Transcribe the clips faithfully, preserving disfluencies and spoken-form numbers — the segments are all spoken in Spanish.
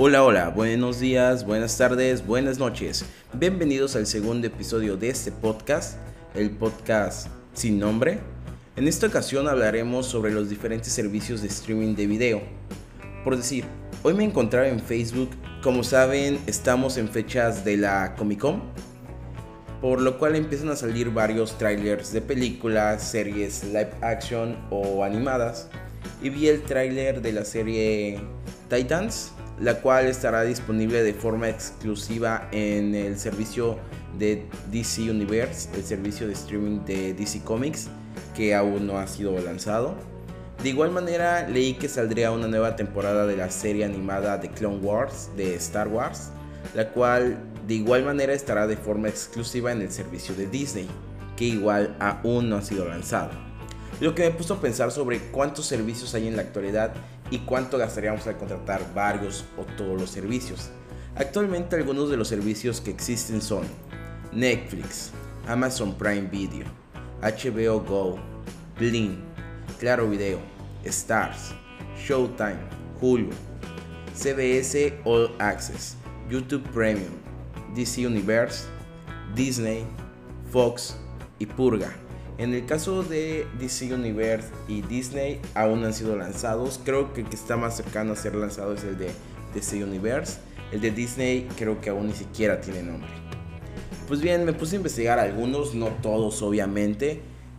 Hola, hola, buenos días, buenas tardes, buenas noches. Bienvenidos al segundo episodio de este podcast, el podcast sin nombre. En esta ocasión hablaremos sobre los diferentes servicios de streaming de video. Por decir, hoy me encontraba en Facebook. Como saben, estamos en fechas de la Comic Con, por lo cual empiezan a salir varios trailers de películas, series live action o animadas. Y vi el tráiler de la serie Titans, la cual estará disponible de forma exclusiva en el servicio de D C Universe, el servicio de streaming de D C Comics, que aún no ha sido lanzado. De igual manera, leí que saldría una nueva temporada de la serie animada de Clone Wars de Star Wars, la cual de igual manera estará de forma exclusiva en el servicio de Disney, que igual aún no ha sido lanzado. Lo que me puso a pensar sobre cuántos servicios hay en la actualidad y cuánto gastaríamos al contratar varios o todos los servicios. Actualmente algunos de los servicios que existen son Netflix, Amazon Prime Video, H B O Go, Blim, Claro Video, Stars, Showtime, Hulu, C B S All Access, YouTube Premium, D C Universe, Disney, Fox y Purga. En el caso de D C Universe y Disney aún no han sido lanzados. Creo que el que está más cercano a ser lanzado es el de D C Universe. El de Disney creo que aún ni siquiera tiene nombre. Pues bien, me puse a investigar algunos, no todos obviamente,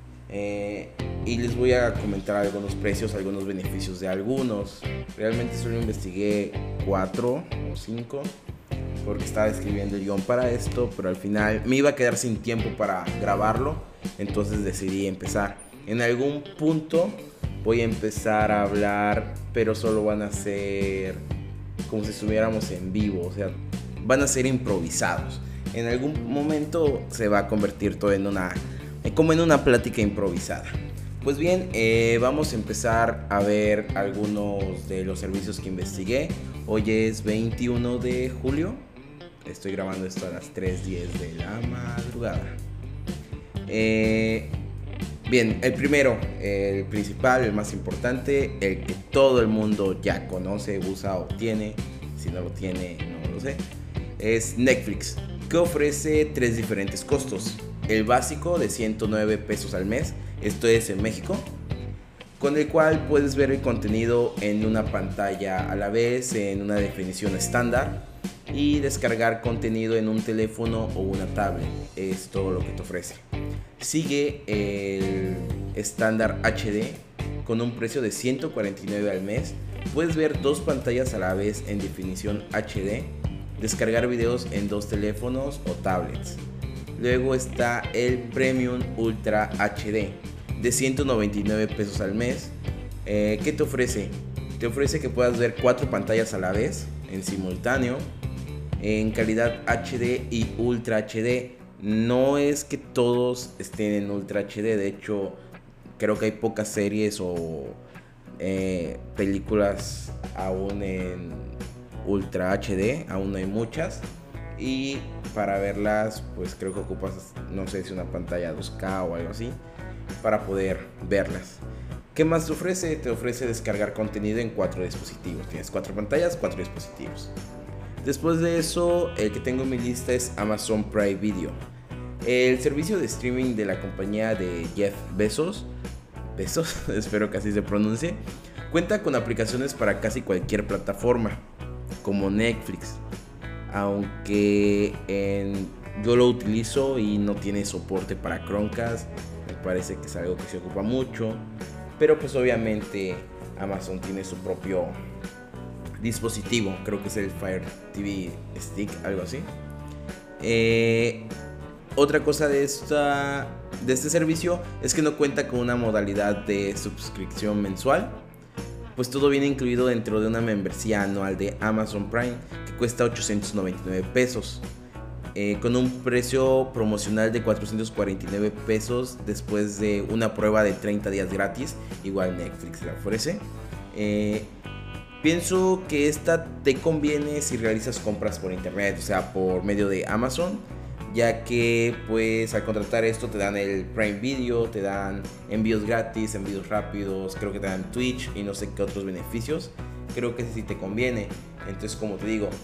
eh, y les voy a comentar algunos precios, algunos beneficios de algunos. Realmente solo investigué cuatro o cinco, porque estaba escribiendo el guión para esto, pero al final me iba a quedar sin tiempo para grabarlo, entonces decidí empezar. En algún punto voy a empezar a hablar, pero solo van a ser como si estuviéramos en vivo, o sea, van a ser improvisados. En algún momento se va a convertir todo en una, como en una plática improvisada. Pues bien, eh, vamos a empezar a ver algunos de los servicios que investigué. Hoy es veintiuno de julio. Estoy grabando esto a las tres diez de la madrugada. Eh, bien, el primero, el principal, el más importante, el que todo el mundo ya conoce, usa o tiene. Si no lo tiene, no lo sé. Es Netflix, que ofrece tres diferentes costos. El básico de ciento nueve pesos al mes, esto es en México, con el cual puedes ver el contenido en una pantalla a la vez, en una definición estándar, y descargar contenido en un teléfono o una tablet. Es todo lo que te ofrece. Sigue el estándar H D con un precio de ciento cuarenta y nueve al mes. Puedes ver dos pantallas a la vez en definición H D, descargar videos en dos teléfonos o tablets. Luego está el Premium Ultra H D de ciento noventa y nueve pesos al mes. eh, ¿Qué te ofrece? Te ofrece que puedas ver cuatro pantallas a la vez en simultáneo, en calidad H D y Ultra H D. No es que todos estén en Ultra H D, de hecho creo que hay pocas series o eh, películas aún en Ultra H D, aún no hay muchas, y para verlas pues creo que ocupas, no sé si una pantalla dos K o algo así para poder verlas. ¿Qué más te ofrece? Te ofrece descargar contenido en cuatro dispositivos. Tienes cuatro pantallas, cuatro dispositivos. Después de eso, el que tengo en mi lista es Amazon Prime Video, el servicio de streaming de la compañía de Jeff Bezos. Bezos, espero que así se pronuncie. Cuenta con aplicaciones para casi cualquier plataforma, como Netflix, aunque en, yo lo utilizo y no tiene soporte para Chromecast. Me parece que es algo que se ocupa mucho, pero pues obviamente Amazon tiene su propio dispositivo, creo que es el Fire T V Stick, algo así. Eh, otra cosa de, esta, de este servicio es que no cuenta con una modalidad de suscripción mensual, pues todo viene incluido dentro de una membresía anual de Amazon Prime que cuesta ochocientos noventa y nueve pesos, eh, con un precio promocional de cuatrocientos cuarenta y nueve pesos después de una prueba de treinta días gratis. Igual Netflix la ofrece. Eh, pienso que esta te conviene si realizas compras por internet, o sea, por medio de Amazon, ya que pues al contratar esto te dan el Prime Video, te dan envíos gratis, envíos rápidos, creo que te dan Twitch y no sé qué otros beneficios creo que ese sí te conviene. Entonces, como te digo,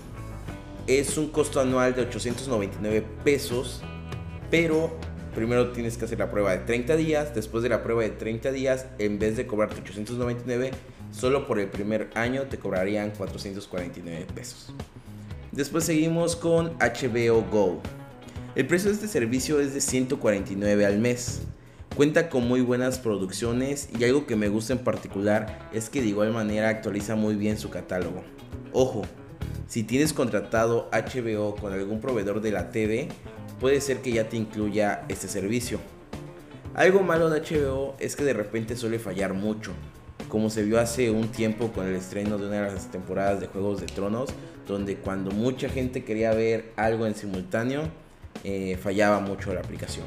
es un costo anual de ochocientos noventa y nueve pesos, pero primero tienes que hacer la prueba de treinta días. Después de la prueba de treinta días, en vez de cobrarte ochocientos noventa y nueve, solo por el primer año te cobrarían cuatrocientos cuarenta y nueve pesos. Después seguimos con H B O Go. El precio de este servicio es de ciento cuarenta y nueve al mes. Cuenta con muy buenas producciones y algo que me gusta en particular es que de igual manera actualiza muy bien su catálogo. Ojo, si tienes contratado H B O con algún proveedor de la T V, puede ser que ya te incluya este servicio. Algo malo de H B O es que de repente suele fallar mucho, como se vio hace un tiempo con el estreno de una de las temporadas de Juegos de Tronos, donde cuando mucha gente quería ver algo en simultáneo, eh, fallaba mucho la aplicación.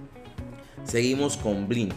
Seguimos con Blim.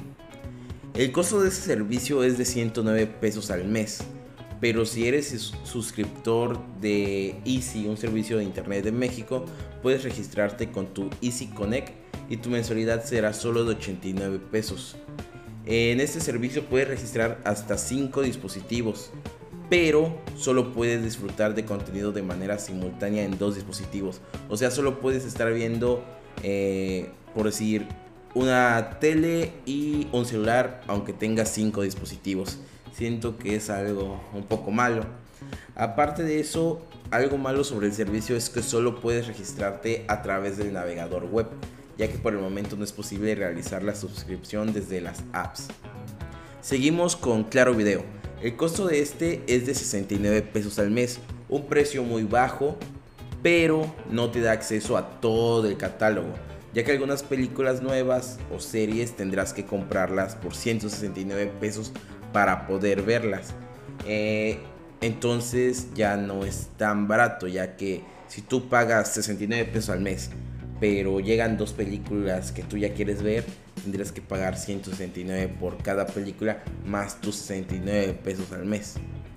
El costo de este servicio es de ciento nueve pesos al mes, pero si eres suscriptor de Easy, un servicio de internet de México, puedes registrarte con tu Easy Connect y tu mensualidad será solo de ochenta y nueve pesos. En este servicio puedes registrar hasta cinco dispositivos, pero solo puedes disfrutar de contenido de manera simultánea en dos dispositivos. O sea, solo puedes estar viendo, eh, por decir, una tele y un celular, aunque tengas cinco dispositivos. Siento que es algo un poco malo. Aparte de eso, algo malo sobre el servicio es que solo puedes registrarte a través del navegador web, ya que por el momento no es posible realizar la suscripción desde las apps. Seguimos con Claro Video. El costo de este es de sesenta y nueve pesos al mes, un precio muy bajo, pero no te da acceso a todo el catálogo, ya que algunas películas nuevas o series tendrás que comprarlas por ciento sesenta y nueve pesos para poder verlas. Eh, entonces ya no es tan barato, ya que si tú pagas sesenta y nueve pesos al mes, pero llegan dos películas que tú ya quieres ver, tendrías que pagar ciento sesenta y nueve por cada película más tus sesenta y nueve pesos al mes.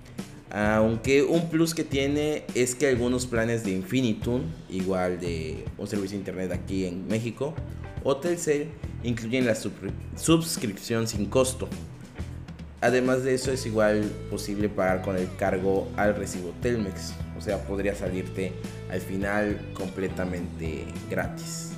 Aunque un plus que tiene es que algunos planes de Infinitune, igual de un servicio de internet aquí en México, o Telcel, incluyen la suscripción sin costo. Además de eso, es igual posible pagar con el cargo al recibo Telmex, o sea, podría salirte al final completamente gratis.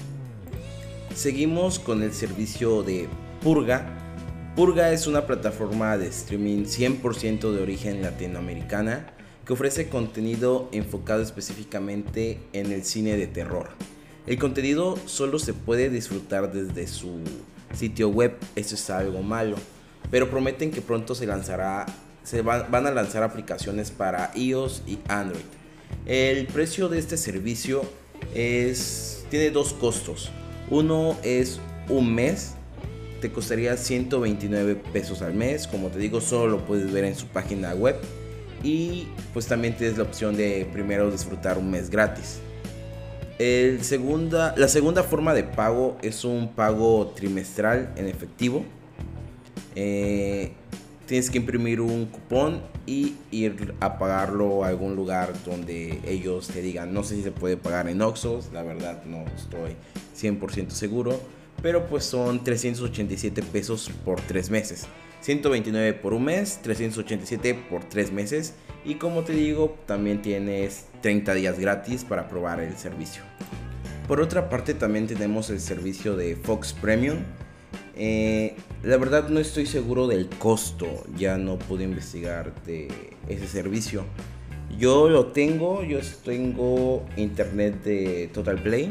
Seguimos con el servicio de Purga. Purga es una plataforma de streaming cien por ciento de origen latinoamericana que ofrece contenido enfocado específicamente en el cine de terror. El contenido solo se puede disfrutar desde su sitio web, eso es algo malo, pero prometen que pronto se lanzará, se va, van a lanzar aplicaciones para iOS y Android. El precio de este servicio es, tiene dos costos. Uno es un mes, te costaría ciento veintinueve pesos al mes. Como te digo, solo lo puedes ver en su página web. Y pues también tienes la opción de primero disfrutar un mes gratis. El segunda, la segunda forma de pago es un pago trimestral en efectivo. Eh, tienes que imprimir un cupón y ir a pagarlo a algún lugar donde ellos te digan. No sé si se puede pagar en Oxxos, la verdad no estoy cien por ciento seguro, pero pues son trescientos ochenta y siete pesos por tres meses, ciento veintinueve por un mes, trescientos ochenta y siete por tres meses, y como te digo, también tienes treinta días gratis para probar el servicio. Por otra parte, también tenemos el servicio de Fox Premium. Eh, la verdad no estoy seguro del costo, ya no pude investigar de ese servicio. Yo lo tengo, yo tengo internet de Total Play,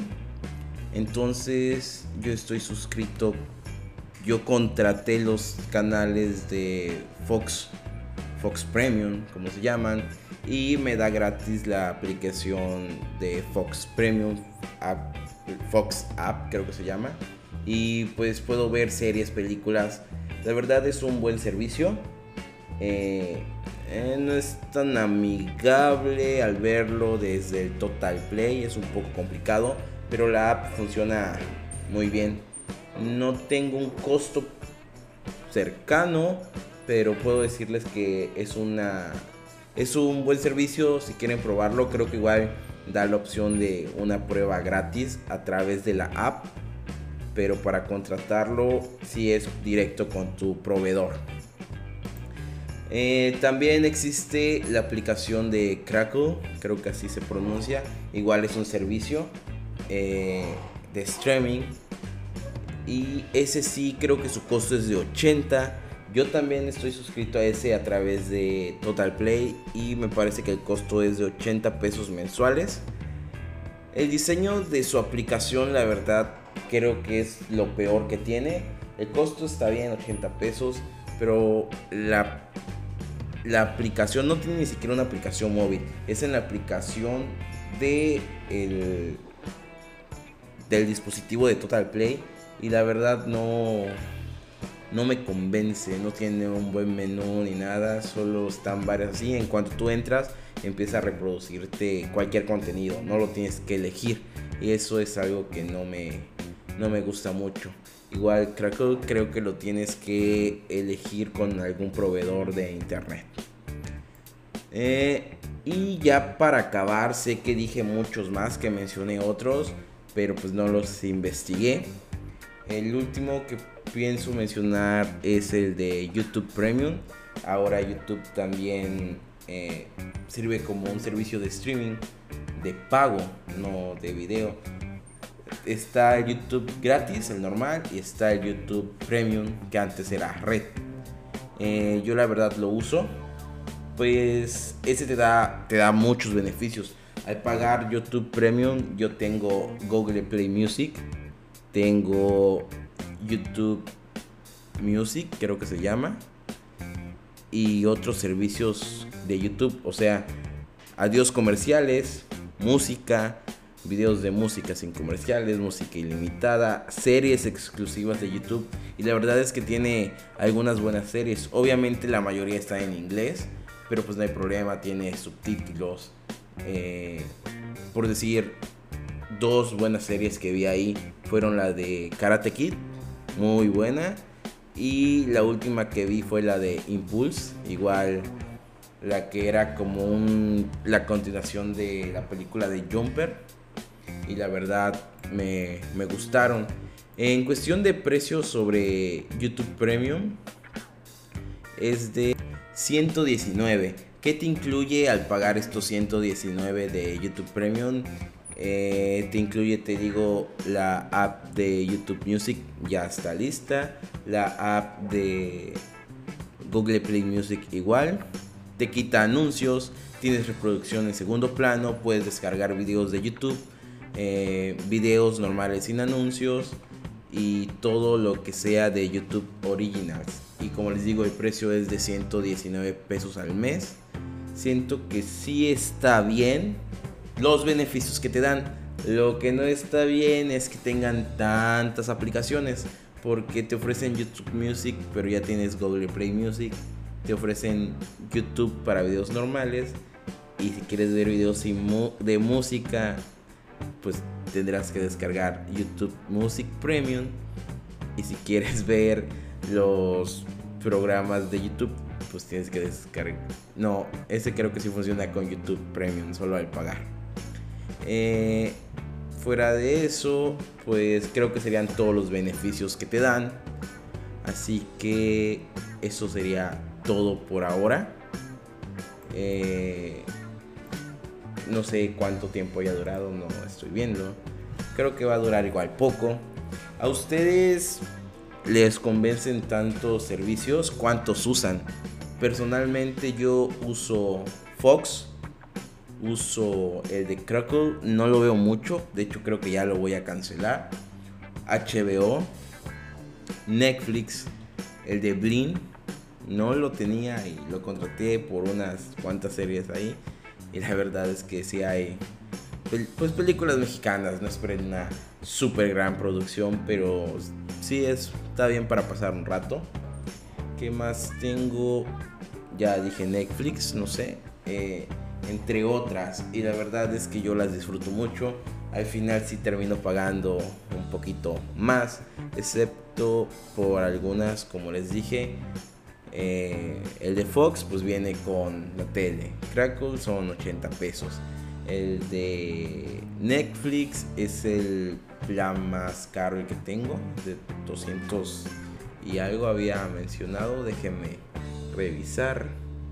entonces yo estoy suscrito, yo contraté los canales de Fox, Fox Premium, como se llaman, y me da gratis la aplicación de Fox Premium, app, Fox App creo que se llama. Y pues puedo ver series, películas. La verdad es un buen servicio. eh, eh, No es tan amigable al verlo desde el Total Play. Es un poco complicado, pero la app funciona muy bien. No tengo un costo cercano, pero puedo decirles que es una es un buen servicio. Si quieren probarlo, creo que igual da la opción de una prueba gratis a través de la app, pero para contratarlo sí es directo con tu proveedor. Eh, también existe la aplicación de Crackle, creo que así se pronuncia. Igual es un servicio eh, de streaming. Y ese sí creo que su costo es de ochenta. Yo también estoy suscrito a ese a través de Total Play y me parece que el costo es de ochenta pesos mensuales. El diseño de su aplicación, la verdad, creo que es lo peor que tiene. El costo está bien, ochenta pesos, pero la, la aplicación no tiene ni siquiera una aplicación móvil. Es en la aplicación de el, del dispositivo de Total Play y la verdad no... No me convence, no tiene un buen menú ni nada, solo están varias así. En cuanto tú entras, empieza a reproducirte cualquier contenido, no lo tienes que elegir. Y eso es algo que no me, no me gusta mucho. Igual Crackle creo que lo tienes que elegir con algún proveedor de internet. Eh, y ya para acabar, sé que dije muchos más, que mencioné otros, pero pues no los investigué. El último que pienso mencionar es el de YouTube Premium. Ahora YouTube también eh, sirve como un servicio de streaming de pago, no de video. Está el YouTube gratis, el normal, y está el YouTube Premium, que antes era Red. Eh, yo la verdad lo uso, pues ese te da, te da muchos beneficios. Al pagar YouTube Premium yo tengo Google Play Music, tengo YouTube Music, creo que se llama, y otros servicios de YouTube. O sea, adiós comerciales, música, videos de música sin comerciales, música ilimitada, series exclusivas de YouTube. Y la verdad es que tiene algunas buenas series. Obviamente la mayoría está en inglés, pero pues no hay problema, tiene subtítulos. Eh, por decir, dos buenas series que vi ahí fueron la de Karate Kid, muy buena, y la última que vi fue la de Impulse, igual la que era como un, la continuación de la película de Jumper, y la verdad me, me gustaron. En cuestión de precios sobre YouTube Premium es de ciento diecinueve. ¿Qué te incluye al pagar estos ciento diecinueve de YouTube Premium? Eh, te incluye, te digo, la app de YouTube Music, ya está lista. La app de Google Play Music igual. Te quita anuncios, tienes reproducción en segundo plano, puedes descargar videos de YouTube, eh, videos normales sin anuncios y todo lo que sea de YouTube Originals. Y como les digo, el precio es de ciento diecinueve pesos al mes. Siento que sí está bien los beneficios que te dan. Lo que no está bien es que tengan tantas aplicaciones, porque te ofrecen YouTube Music, pero ya tienes Google Play Music. Te ofrecen YouTube para videos normales, y si quieres ver videos de música, pues tendrás que descargar YouTube Music Premium. Y si quieres ver los programas de YouTube, pues tienes que descargar. No, ese creo que sí funciona con YouTube Premium, solo al pagar. Eh, fuera de eso, pues creo que serían todos los beneficios que te dan. Así que eso sería todo por ahora. Eh, no sé cuánto tiempo haya durado, no estoy viendo. Creo que va a durar igual poco. ¿A ustedes les convencen tantos servicios? ¿Cuántos usan? Personalmente yo uso Fox, uso el de Crackle, no lo veo mucho, de hecho creo que ya lo voy a cancelar. H B O, Netflix, el de Blim, no lo tenía y lo contraté por unas cuantas series ahí, y la verdad es que sí hay pues películas mexicanas, no esperen una super gran producción, pero sí es, está bien para pasar un rato. ¿Qué más tengo? Ya dije Netflix, no sé, eh, entre otras, y la verdad es que yo las disfruto mucho. Al final sí termino pagando un poquito más, excepto por algunas, como les dije. Eh, el de Fox pues viene con la tele. Crackle son ochenta pesos. El de Netflix es el plan más caro el que tengo, de doscientos y algo había mencionado. Déjenme revisar.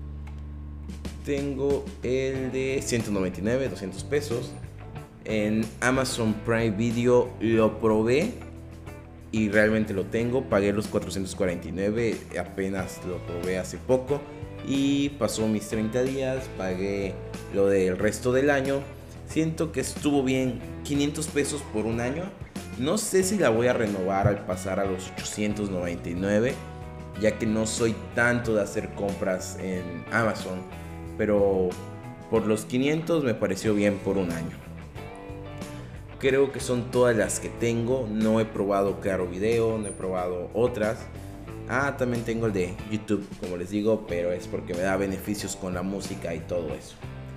Tengo el de ciento noventa y nueve, doscientos pesos. En Amazon Prime Video lo probé y realmente lo tengo. Pagué los cuatrocientos cuarenta y nueve, apenas lo probé hace poco. Y pasó mis treinta días, pagué lo del resto del año. Siento que estuvo bien, quinientos pesos por un año. No sé si la voy a renovar al pasar a los ochocientos noventa y nueve, ya que no soy tanto de hacer compras en Amazon. Pero por los quinientos me pareció bien por un año. Creo que son todas las que tengo. No he probado Claro Video, no he probado otras. Ah, también tengo el de YouTube, como les digo, pero es porque me da beneficios con la música y todo eso.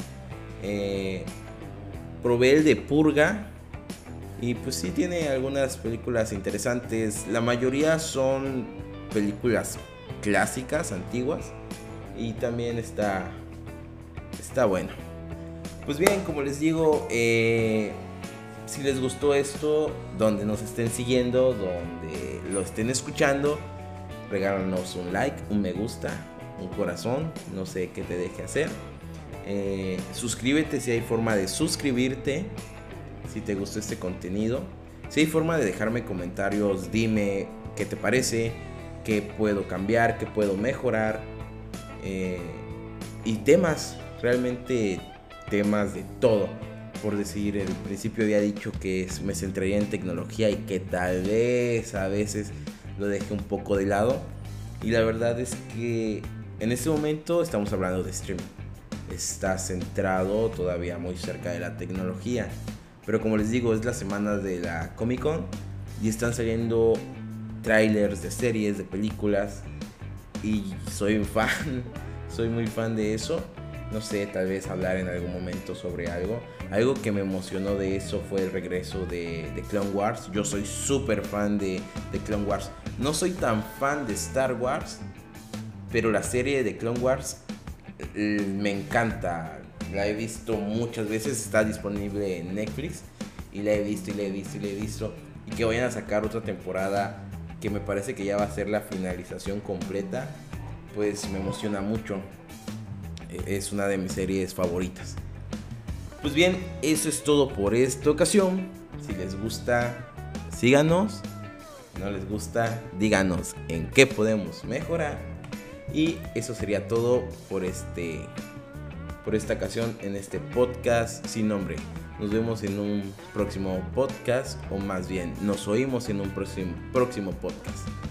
Eh, probé el de Purga y pues sí tiene algunas películas interesantes. La mayoría son películas clásicas, antiguas, y también está, está bueno. Pues bien, como les digo, eh, si les gustó esto, donde nos estén siguiendo, donde lo estén escuchando, regálanos un like, un me gusta, un corazón, no sé qué te deje hacer. Eh, suscríbete si hay forma de suscribirte, si te gustó este contenido. Si hay forma de dejarme comentarios, dime qué te parece, qué puedo cambiar, qué puedo mejorar. Eh, y temas, realmente temas de todo. Por decir, al principio había dicho que me centraría en tecnología y que tal vez a veces lo dejé un poco de lado, y la verdad es que en este momento estamos hablando de streaming. Está centrado todavía muy cerca de la tecnología, pero como les digo, es la semana de la Comic Con y están saliendo trailers de series, de películas, y soy un fan, soy muy fan de eso. No sé, tal vez hablar en algún momento sobre algo. Algo que me emocionó de eso fue el regreso de, de Clone Wars. Yo soy súper fan de, de Clone Wars. No soy tan fan de Star Wars, pero la serie de Clone Wars eh, me encanta. La he visto muchas veces, está disponible en Netflix. Y la he visto y la he visto y la he visto. Y que vayan a sacar otra temporada, que me parece que ya va a ser la finalización completa, pues me emociona mucho. Es una de mis series favoritas. Pues bien, eso es todo por esta ocasión. Si les gusta, síganos. Si no les gusta, díganos en qué podemos mejorar. Y eso sería todo por este por esta ocasión en este podcast sin nombre. Nos vemos en un próximo podcast, o más bien nos oímos en un próximo, próximo podcast.